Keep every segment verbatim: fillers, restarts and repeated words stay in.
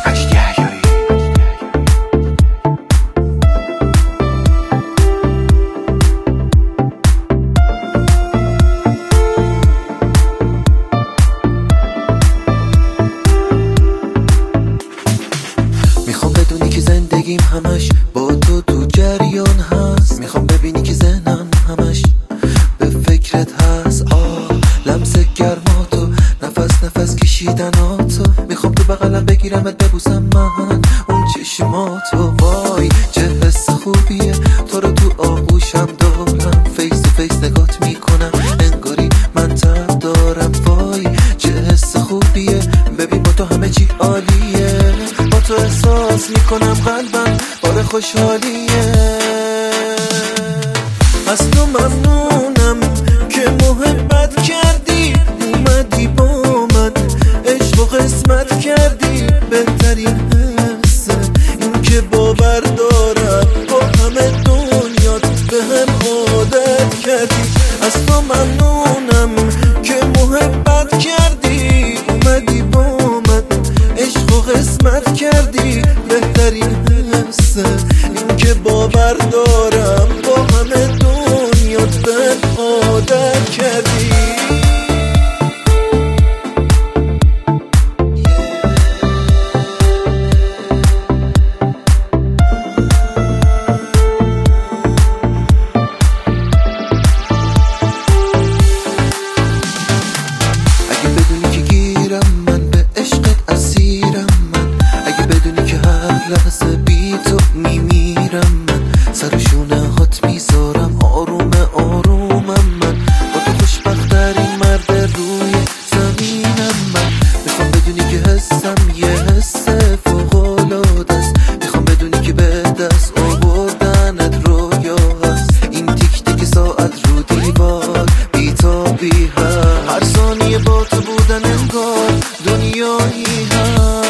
میخوام بدونی که زندگیم همش با تو تو جریان هست. میخوام ببینی که ذهنم همش به فکرت هست. آه لمس گرماتو، نفس نفس کشیدناتو. میخوام تو بغلم بگیرمت ببوسم من اون چشماتو. وای چه حس خوبیه تو رو تو آغوشم دارم. فیس تو فیس نگات میکنم انگاری من تب دارم. وای چه حس خوبیه ببین با تو همه چی عالیه. با تو احساس میکنم قلبم بار خوشحالیه. از تو ممنونم که محبت کردی، اومدی با من عشق و قسمت کردی. بهترین حسه این که باور دارم با همه دنیات به هم عادت کردی. از تو ممنونم که محبت کردی، اومدی با من عشق و قسمت کردی. بهترین حسه این که باور دارم با همه دنیات به هم عادت کردی. لحظه بی تو میمیرم من، سر شونه هات میذارم آروم آرومم من. با تو خوشبخت‌ترین مرد روی زمینم من. میخوام بدونی که حسم یه حس فوق‌العاده است. میخوام بدونی که به دست آوردنت رویا هست. این تیک تیک ساعت رو دیوار بی‌تابی هست. هر ثانیه با تو بودن انگار دنیایی هست.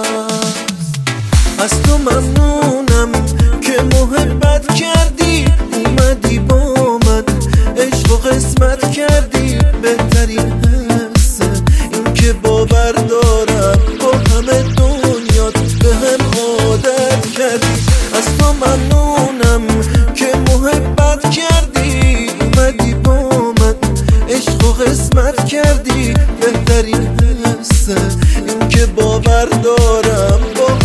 از تو ممنونم که محبت کردی، اومدی با من عشق و قسمت کردی. بهترین حسه این که باور دارم با همه دنیات به هم عادت کردی. از تو ممنونم که محبت کردی، اومدی با من عشق و قسمت کردی. بهترین حسه این که باور دارم با